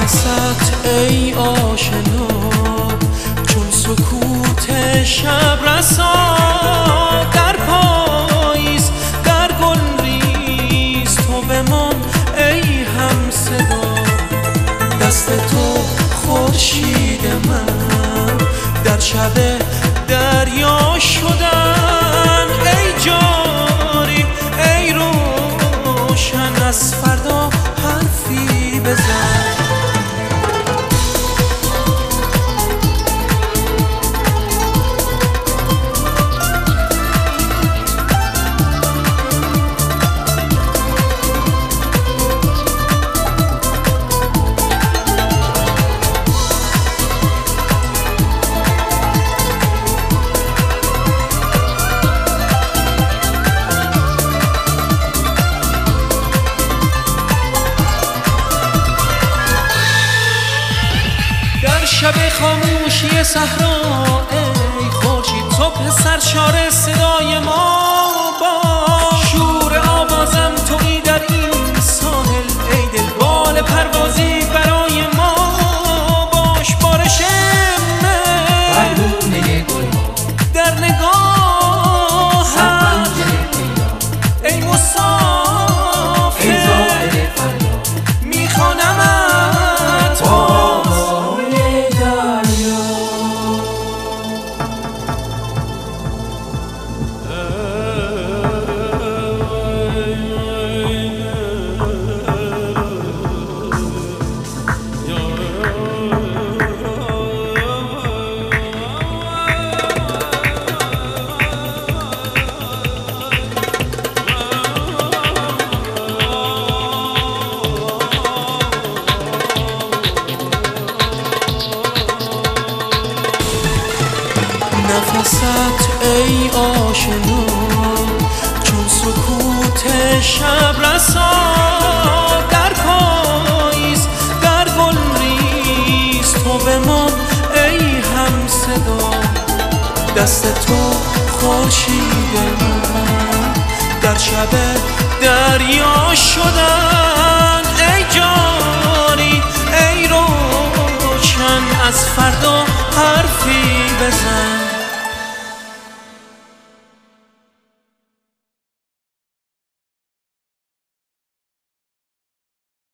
نفست ای آشنا چون سکوت شب رسا، در پاییز در گل ریز تو بمان ای هم صدا. دست تو خورشید من در شب دریا شدن، ای جاری ای روشن از فردا حرفی بزن. شب خاموشی صحرا ای خورشید صبح سرشار صدای ما باش. شور آوازم تویی در این ساحل ای دل بال پروازی برای ما باش. بارش مه گل در نگاهم ای مسافر میخوانمت نفست ای آشنا چون سکوت شب رسا، در پاییز در گل ریز تو بمان ای هم صدا. دست تو خورشید من در شب دریا شدن،